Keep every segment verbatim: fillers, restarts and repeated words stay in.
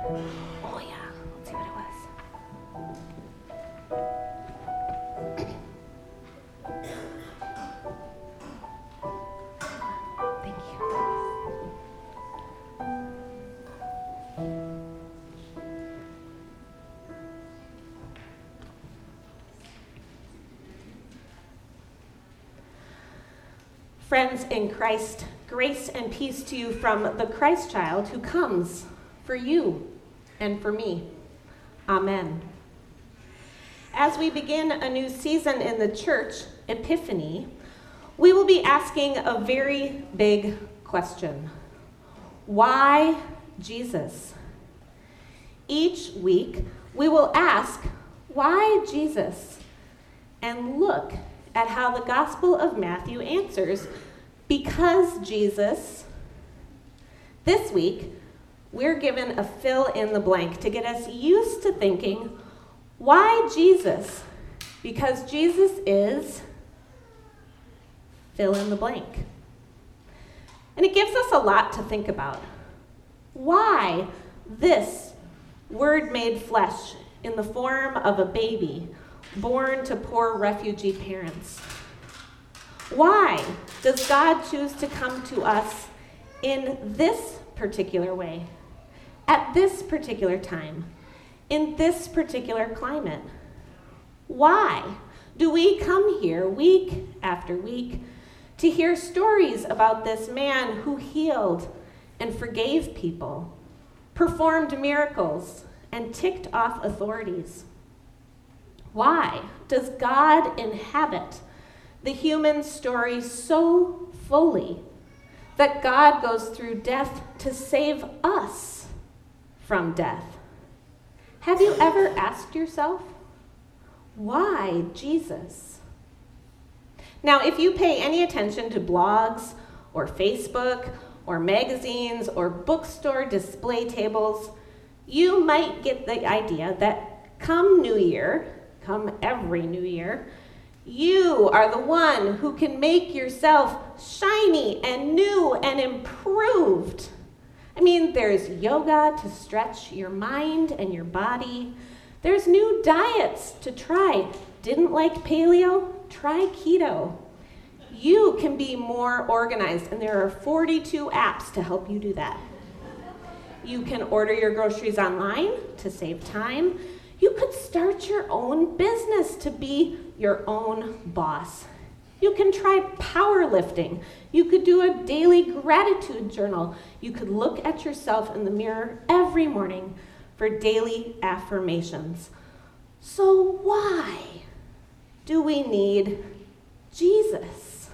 Oh yeah, let's see what it was. Thank you. Friends in Christ, grace and peace to you from the Christ child who comes for you and for me. Amen. As we begin a new season in the church, Epiphany, we will be asking a very big question. Why Jesus? Each week, we will ask, why Jesus? And look at how the Gospel of Matthew answers, because Jesus. This week, we're given a fill in the blank to get us used to thinking, why Jesus? Because Jesus is fill in the blank. And it gives us a lot to think about. Why this Word made flesh in the form of a baby born to poor refugee parents? Why does God choose to come to us in this particular way, at this particular time, in this particular climate? Why do we come here week after week to hear stories about this man who healed and forgave people, performed miracles, and ticked off authorities? Why does God inhabit the human story so fully that God goes through death to save us from death? Have you ever asked yourself, why Jesus? Now, if you pay any attention to blogs or Facebook or magazines or bookstore display tables, you might get the idea that come New Year, come every New Year, you are the one who can make yourself shiny and new and improved. I mean, there's yoga to stretch your mind and your body. There's new diets to try. Didn't like paleo? Try keto. You can be more organized, and there are forty-two apps to help you do that. You can order your groceries online to save time. You could start your own business to be your own boss. You can try powerlifting. You could do a daily gratitude journal. You could look at yourself in the mirror every morning for daily affirmations. So why do we need Jesus?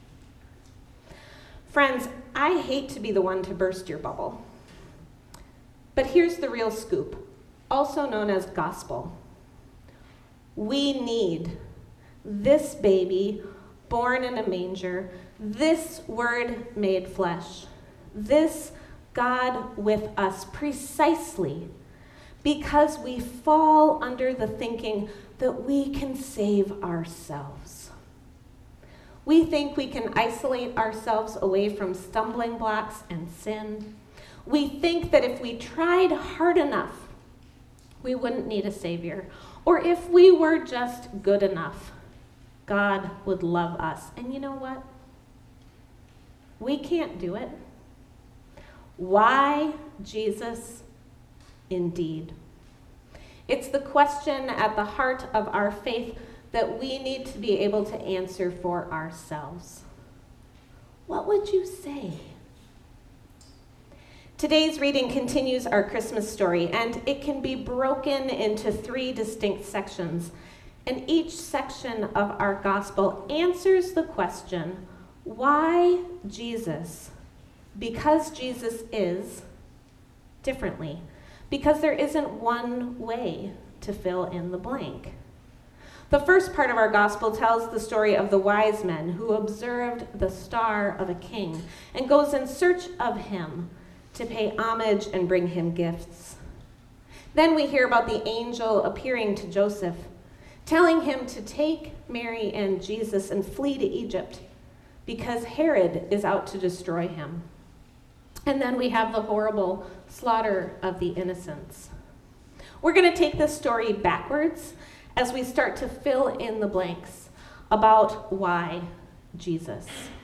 Friends, I hate to be the one to burst your bubble. But here's the real scoop, also known as gospel. We need this baby born in a manger, this Word made flesh, this God with us precisely because we fall under the thinking that we can save ourselves. We think we can isolate ourselves away from stumbling blocks and sin. We think that if we tried hard enough, we wouldn't need a savior. Or if we were just good enough, God would love us. And you know what? We can't do it. Why Jesus? Indeed. It's the question at the heart of our faith that we need to be able to answer for ourselves. What would you say? Today's reading continues our Christmas story, and it can be broken into three distinct sections. And each section of our gospel answers the question, why Jesus? Because Jesus is differently. Because there isn't one way to fill in the blank. The first part of our gospel tells the story of the wise men who observed the star of a king and goes in search of him to pay homage and bring him gifts. Then we hear about the angel appearing to Joseph, telling him to take Mary and Jesus and flee to Egypt because Herod is out to destroy him. And then we have the horrible slaughter of the innocents. We're going to take this story backwards as we start to fill in the blanks about why Jesus.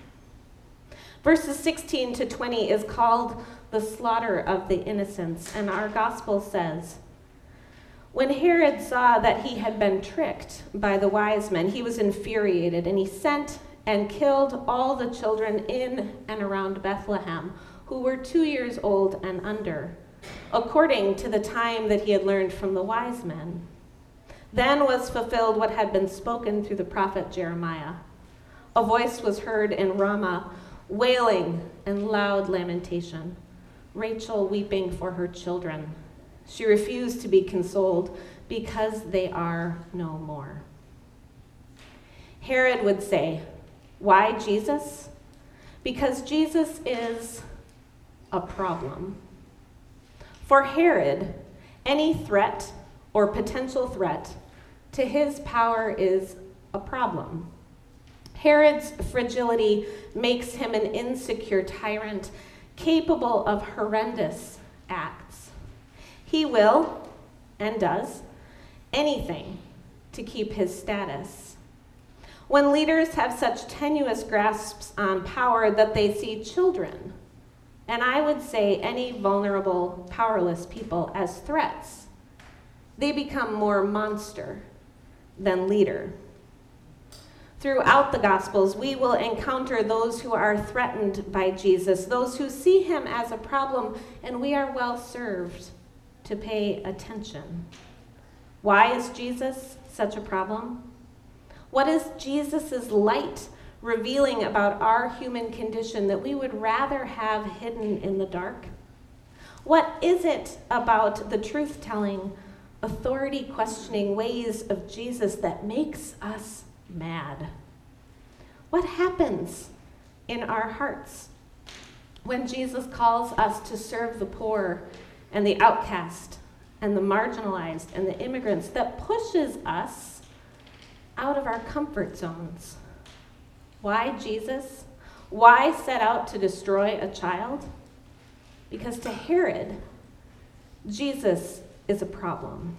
Verses sixteen to twenty is called the slaughter of the innocents, and our gospel says, when Herod saw that he had been tricked by the wise men, he was infuriated, and he sent and killed all the children in and around Bethlehem who were two years old and under, according to the time that he had learned from the wise men. Then was fulfilled what had been spoken through the prophet Jeremiah. A voice was heard in Ramah, wailing and loud lamentation, Rachel weeping for her children. She refused to be consoled because they are no more. Herod would say, why Jesus? Because Jesus is a problem. For Herod, any threat or potential threat to his power is a problem. Herod's fragility makes him an insecure tyrant capable of horrendous acts. He will, and does, anything to keep his status. When leaders have such tenuous grasps on power that they see children, and I would say any vulnerable, powerless people, as threats, they become more monster than leader. Throughout the Gospels, we will encounter those who are threatened by Jesus, those who see him as a problem, and we are well served to pay attention. Why is Jesus such a problem? What is Jesus' light revealing about our human condition that we would rather have hidden in the dark? What is it about the truth-telling, authority-questioning ways of Jesus that makes us mad? What happens in our hearts when Jesus calls us to serve the poor and the outcast and the marginalized and the immigrants, that pushes us out of our comfort zones? Why Jesus? Why set out to destroy a child? Because to Herod, Jesus is a problem.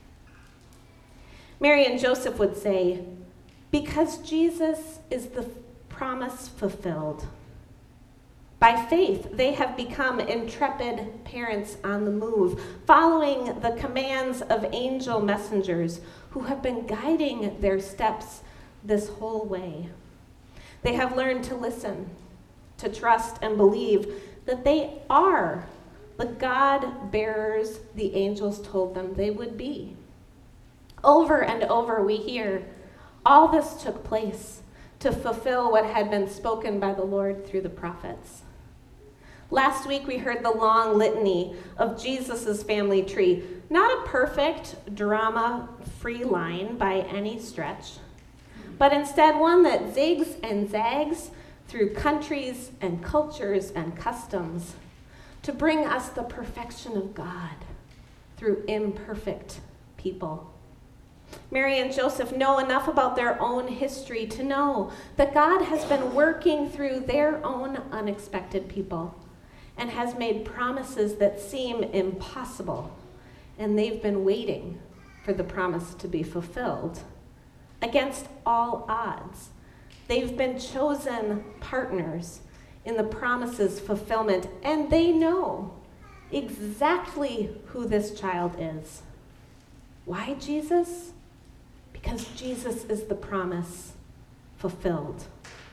Mary and Joseph would say, because Jesus is the promise fulfilled. By faith, they have become intrepid parents on the move, following the commands of angel messengers who have been guiding their steps this whole way. They have learned to listen, to trust, and believe that they are the God bearers the angels told them they would be. Over and over we hear, all this took place to fulfill what had been spoken by the Lord through the prophets. Last week we heard the long litany of Jesus' family tree, not a perfect drama-free line by any stretch, but instead one that zigs and zags through countries and cultures and customs to bring us the perfection of God through imperfect people. Mary and Joseph know enough about their own history to know that God has been working through their own unexpected people and has made promises that seem impossible, and they've been waiting for the promise to be fulfilled. Against all odds, they've been chosen partners in the promise's fulfillment, and they know exactly who this child is. Why Jesus? Because Jesus is the promise fulfilled.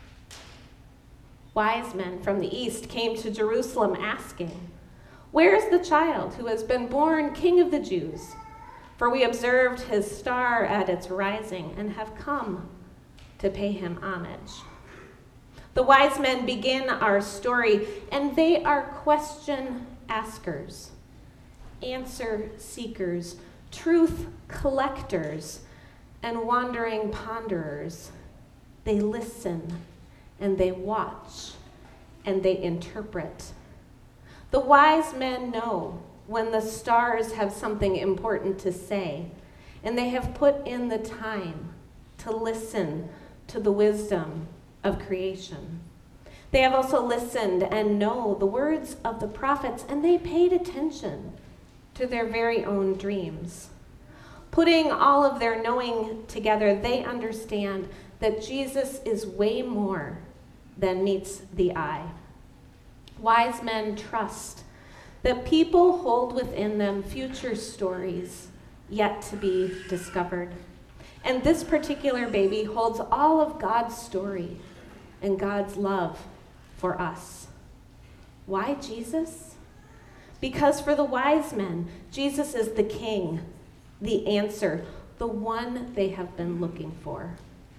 Wise men from the east came to Jerusalem asking, "Where is the child who has been born King of the Jews? For we observed his star at its rising and have come to pay him homage." The wise men begin our story, and they are question askers, answer seekers, truth collectors, and wandering ponderers. They listen, and they watch, and they interpret. The wise men know when the stars have something important to say, and they have put in the time to listen to the wisdom of creation. They have also listened and know the words of the prophets, and they paid attention to their very own dreams. Putting all of their knowing together, they understand that Jesus is way more than meets the eye. Wise men trust that people hold within them future stories yet to be discovered. And this particular baby holds all of God's story and God's love for us. Why Jesus? Because for the wise men, Jesus is the king, the answer, the one they have been looking for.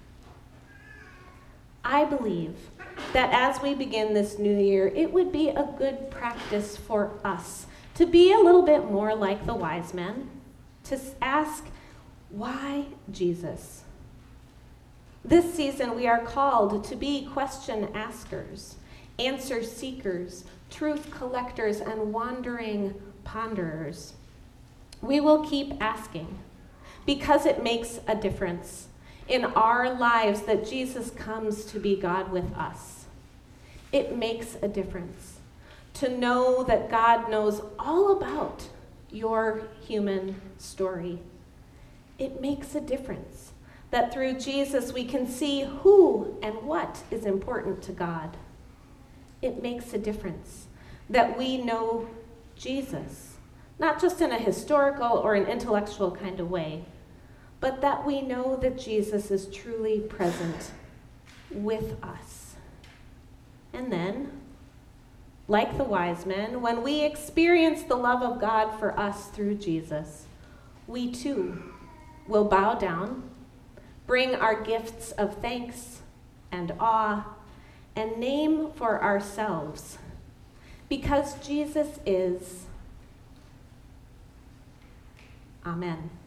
I believe that as we begin this new year, it would be a good practice for us to be a little bit more like the wise men, to ask, why Jesus? This season, we are called to be question askers, answer seekers, truth collectors, and wandering ponderers. We will keep asking because it makes a difference in our lives that Jesus comes to be God with us. It makes a difference to know that God knows all about your human story. It makes a difference that through Jesus we can see who and what is important to God. It makes a difference that we know Jesus, not just in a historical or an intellectual kind of way, but that we know that Jesus is truly present with us. And then, like the wise men, when we experience the love of God for us through Jesus, we too will bow down, bring our gifts of thanks and awe, and name for ourselves, because Jesus is. Amen.